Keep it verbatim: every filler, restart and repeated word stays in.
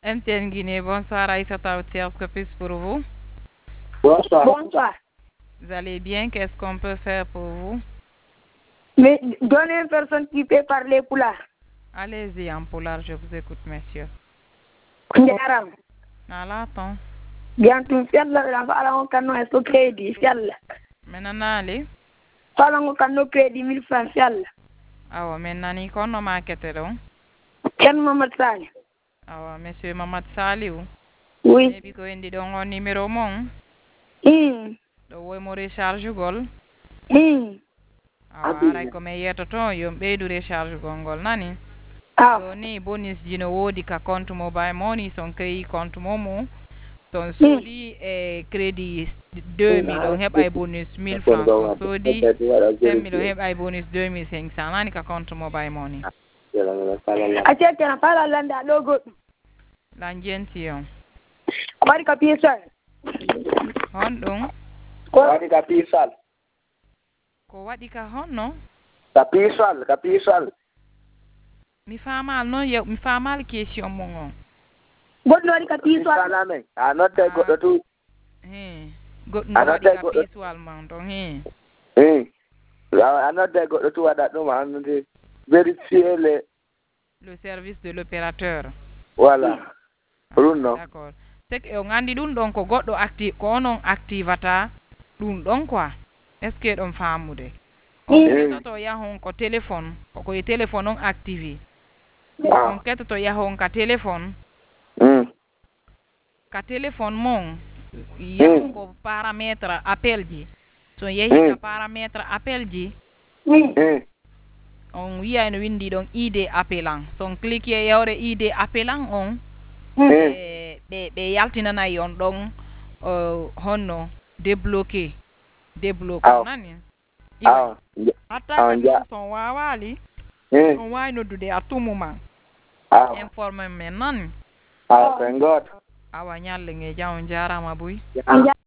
M T N Guinée, bonsoir Aïssa Taoutière, ce que puis pour vous? Bonsoir. Bonsoir. Vous allez bien? Qu'est-ce qu'on peut faire pour vous? Mais donnez une personne qui peut parler poulard. Allez-y en poulard, je vous écoute, monsieur. Ndiaram. Alaton. Bientôt, fiala la fala on kano est crédit, fiala. Maintenant, allez. Fala on kano crédit mille francs, fiala. Awa, maintenant, ni kono marketé donc. Ken Mamad Sali. Awa, monsieur Mamad Saliou. Oui. Et puis, ko indi donc on numéro mon. Hmm. Do woy mo recharge gol. Hmm. Awa, aray ko me yeto ton yom ɓeydu recharge gongol nani. Ah. So ni bonus jino wodi ka compte mobile money son créé compte momo. Ton sodi e crédit deux mille on heb ay bonus mille francs. Son sodi cinq mille on heb ay bonus deux mille cinq cents nani ka compte mobile money. Ache kana fala landa logo. Lanjenti yon. Kwari ka pisal. Hon ɗum. Kwari ka pisal. Ko waɗi ka honno? Ka pisal, ka pisal. Mi famal non yo mi famal question mon on. Goɗɗo waɗi ka pisal. Salame. A notte goɗɗo tu. He. Goɗɗo waɗi ka piswal man ton he. He. A notte goɗɗo tu waɗa ɗum annude vérifier le le service de l'opérateur. Voilà. Ɗum non. D'accord. C'est que on andi ɗum ɗon ko goɗɗo active ko onon activata ɗum ɗon quoi. Est ce que ɗon famude? On ketoto yahon ko téléphone ko e téléphone on activé. On ketoto yahon ka téléphone. Mm. Ka téléphone mon yahon ko paramètre appel ji. So yehi ka paramètre appel ji. Mm. On wiya no windi ɗon I D appelant. Son clique yawre I D appelant on. ɓe ɓe yaltinanayi on ɗon honno débloqué débloqué nani iwa hatta kadi on son wawali on wawi noddude a tumuma informe men nani awa ñalle nge jaw jarama boy